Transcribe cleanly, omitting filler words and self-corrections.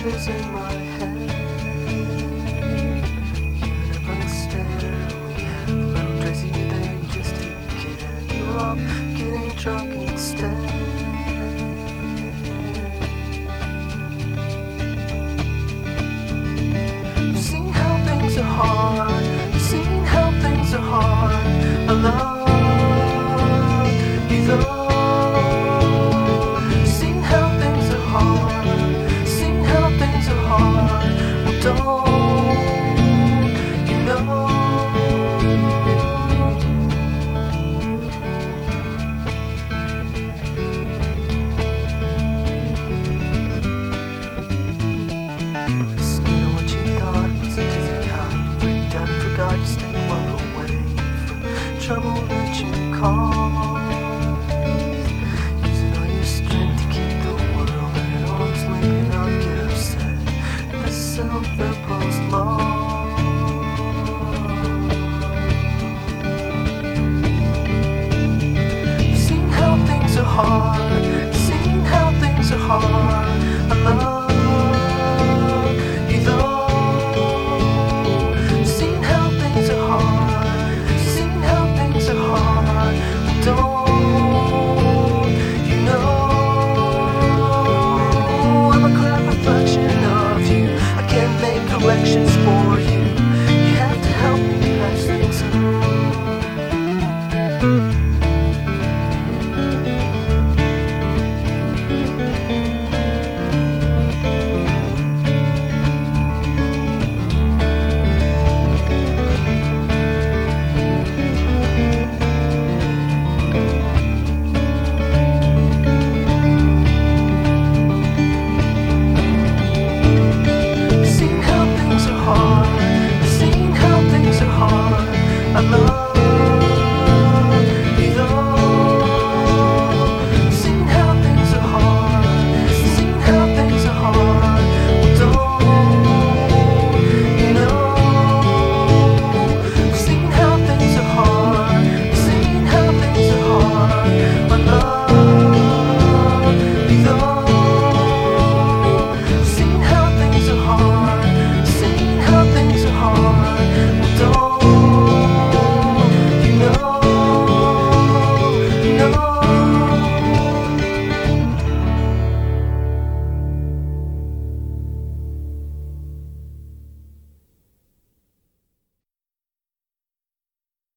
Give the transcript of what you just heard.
pictures in my head. You're a blank stare. We have a little Tracy there just to get you off, getting drunk instead. You've seen how things are hard. You've seen how things are hard. I love